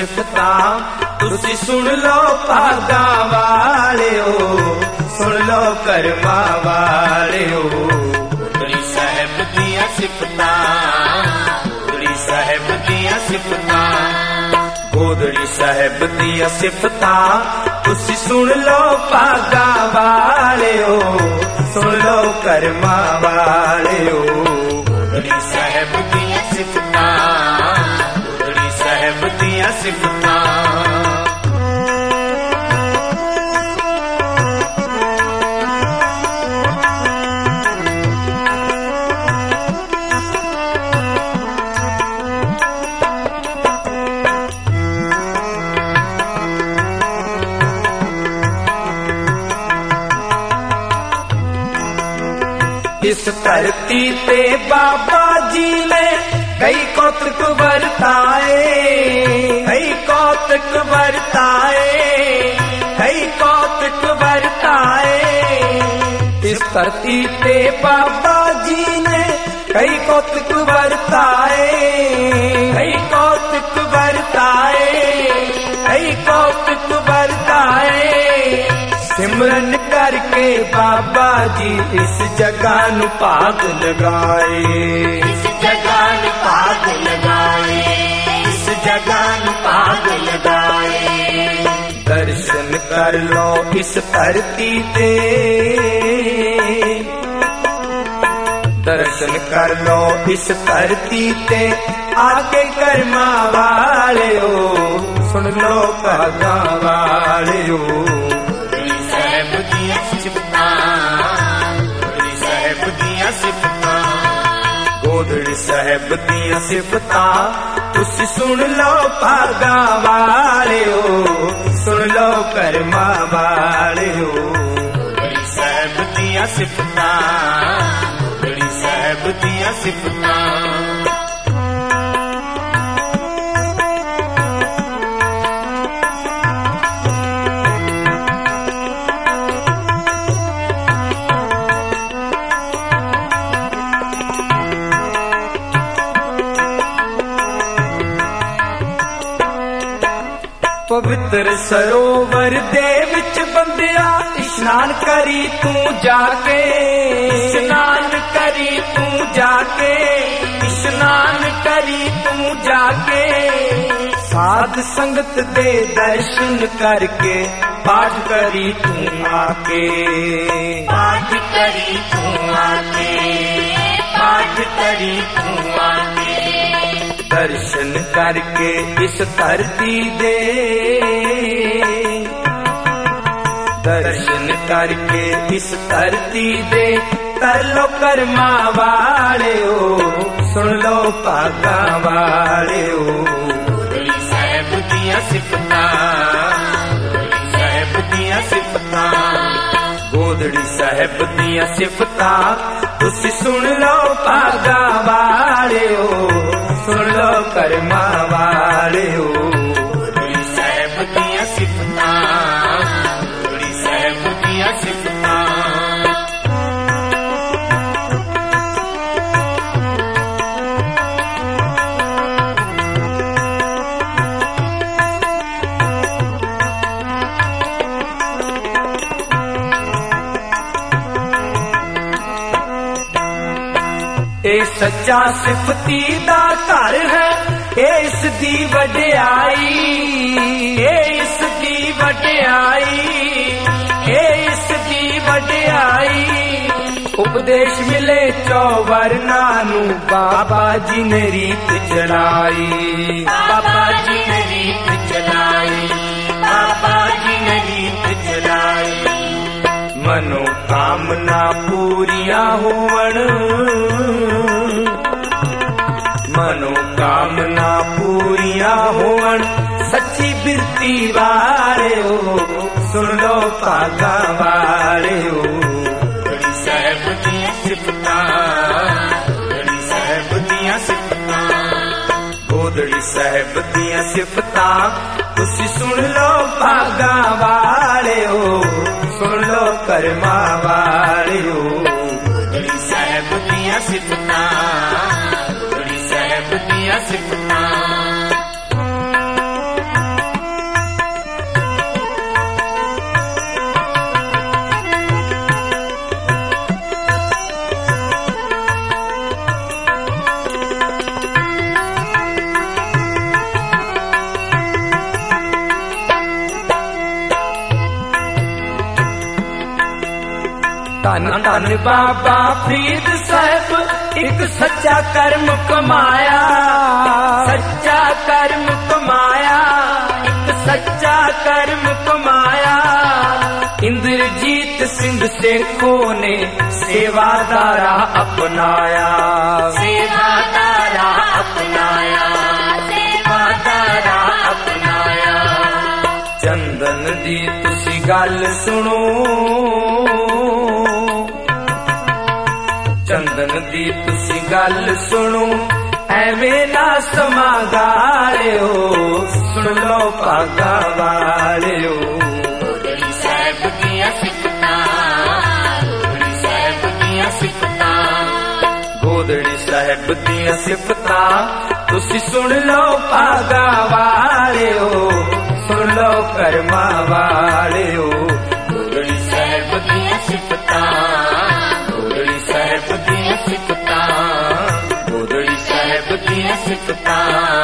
ਸਿਫਤਾਂ ਤੁਸੀਂ ਸੁਣ ਲਓ ਭਾਗਾਂ ਵਾਲਿਓ, ਸੁਣ ਲਓ ਕਰਮਾਂ ਵਾਲਿਓ। ਗੋਦੜੀ ਸਾਹਿਬ ਦੀਆਂ ਸਿਫਤਾਂ, ਗੋਦੜੀ ਸਾਹਿਬ ਦੀਆਂ ਸਿਫਤਾਂ, ਗੋਦੜੀ ਸਾਹਿਬ ਦੀਆਂ ਸਿਫਤਾਂ ਤੁਸੀਂ ਸੁਣ ਲਓ ਭਾਗਾਂ ਵਾਲਿਓ, ਸੁਣ ਲਓ ਕਰਮਾਂ ਵਾਲਿਓ। ਗੋਦੜੀ ਸਾਹਿਬ ਦੀਆਂ ਸਿਫਤਾਂ, ਗੋਦੜੀ ਸਾਹਿਬ ਦੀਆਂ ਸਿਫਤਾਂ। इस धरती पे बाबा जी ने कई कौतुक बरताए, कई कौतुक बरताए, कई कौतुक बरताए। इस धरती पे बाबा जी ने कई कौतुक बरताए, कई कौतुक बरताए, कई कौतुक बरताए। सिमरन करके बाबा जी इस जगह नु भाग लगाए, इस जगह नु भाग लगाए, इस जगह नु भाग लगाए। दर्शन कर लो इस धरती ते, दर्शन कर लो इस धरती ते आके कर्मा वालियो, सुन लो भागां वालियो। ਗੋਦੜੀ ਸਾਹਿਬ ਦੀਆਂ ਸਿਫਤਾਂ ਤੁਸੀਂ ਸੁਣ ਲਓ ਭਾਗਾਂ ਵਾਲਿਓ, ਸੁਣ ਲਓ ਕਰਮਾਂ ਵਾਲਿਓ। ਗੋਦੜੀ ਸਾਹਿਬ ਦੀਆਂ ਸਿਫਤਾਂ, ਗੋਦੜੀ ਸਾਹਿਬ ਦੀਆਂ ਸਿਫਤਾਂ। पवित्र सरोवर दे विच बंदिया इशनान करी तू जाके, इशनान करी तू जाके, इशनान करी तू जाके। साध संगत दे दर्शन करके पाठ करी तू आके, पाठ करी तू आके, पाठ करी तू आके। दर्शन करके इस धरती दे, दर्शन करके इस धरती दे कर लो कर्मा वालियो, सुन लो भागां वालियो। गोदड़ी साहिब दियां सिफतां, गोदड़ी साहिब दियां सिफतां, गोदड़ी साहिब दियां सिफतां तुसी सुन लो भागां वालियो, सुन लो कर्मा वालियो। गोदड़ी साहिब दियां सिफतां, गोदड़ी साहिब दियां सिफतां। ਇਹ ਸੱਚਾ ਸਿਫਤੀ ਦਾ ਘਰ ਹੈ, ਇਹ ਇਸ ਦੀ ਵਡਿਆਈ, ਇਹ ਇਸ ਦੀ ਵਡਿਆਈ, ਇਹ ਇਸ ਦੀ ਵਡਿਆਈ। ਉਪਦੇਸ਼ ਮਿਲੇ 4 ਵਰਨਾਂ ਨੂੰ ਬਾਬਾ ਜੀ ਨੇ ਰੀਤ ਚਲਾਈ, ਬਾਬਾ ਜੀ ਨੇ ਰੀਤ ਚਲਾਈ, ਬਾਬਾ ਜੀ ਨੇ ਰੀਤ ਚਲਾਈ। ਮਨੋ ਕਾਮਨਾ ਪੂਰੀਆਂ ਹੋਵਣ, ਮਨੋ ਕਾਮਨਾ ਪੂਰੀਆਂ ਹੋਵਣ, ਸੱਚੀ ਬਿਰਤੀ ਵਾਲਿਓ, ਸੁਣ ਲੋ ਭਾਗਾਂ ਵਾਲਿਓ। ਗੋਦੜੀ ਸਾਹਿਬ ਦੀਆਂ ਸਿਫਤਾਂ, ਗੋਦੜੀ ਸਾਹਿਬ ਦੀਆਂ ਸਿਫਤਾਂ, ਗੋਦੜੀ ਸਾਹਿਬ ਦੀਆਂ ਸਿਫਤਾਂ ਤੁਸੀਂ ਸੁਣ ਲੋ ਭਾਗਾਂ ਵਾਲਿਓ, ਸੁਣ ਲੋ ਕਰਮਾਂ ਵਾਲਿਓ। ਗੋਦੜੀ ਸਾਹਿਬ ਦੀਆਂ ਸਿਫਤਾਂ, ਗੋਦੜੀ ਸਾਹਿਬ ਦੀਆਂ ਸਿਫਤਾਂ। ਧੰਨ ਧੰਨ ਬਾਬਾ ਫਰੀਦ ਸਾਹਿਬ ਇੱਕ ਸੱਚਾ ਕਰਮ ਕਮਾਇਆ, ਸੱਚਾ ਕਰਮ ਕਮਾਇਆ, ਇੱਕ ਸੱਚਾ ਕਰਮ ਕਮਾਇਆ। ਇੰਦਰਜੀਤ ਸਿੰਘ ਸੇਖੋ ਨੇ ਸੇਵਾ ਦਾ ਰਾਹ ਅਪਨਾਇਆ, ਸੇਵਾ ਦਾ ਰਾਹ ਅਪਨਾਇਆ, ਸੇਵਾ ਦਾ ਰਾਹ ਅਪਨਾਇਆ। ਚੰਦਨ ਦੀ ਤੁਸੀਂ ਗੱਲ ਸੁਣੋ, ਚੰਦਨ ਦੀ ਤੁਸੀਂ ਗੱਲ ਸੁਣੋ, ਐਵੇਂ ਨਾ ਸਮਾਂ ਗਾਲਿਓ, ਸੁਣ ਲੋ ਭਾਗਾ ਵਾਲਿਓ। ਗੋਦੜੀ ਸਾਹਿਬ ਦੀਆਂ ਸਿਫਤਾਂ, ਗੋਦੜੀ ਸਾਹਿਬ ਦੀਆਂ ਸਿਫਤਾਂ, ਗੋਦੜੀ ਸਾਹਿਬ ਦੀਆਂ ਸਿਫਤਾਂ ਤੁਸੀਂ ਸੁਣ ਲੋ ਭਾਗਾ ਵਾਲਿਓ, ਸੁਣ ਲੋ ਕਰਮਾਂ ਵਾਲਿਓ। ਗੋਦੜੀ ਸਾਹਿਬ ਦੀਆਂ ਸਿਫਤਾਂ, ਗੋਦੜੀ ਸਾਹਿਬ ਦੀਆਂ ਸਿਫਤਾਂ, ਗੋਦੜੀ ਸਾਹਿਬ ਦੀਆਂ ਸਿਫਤਾਂ।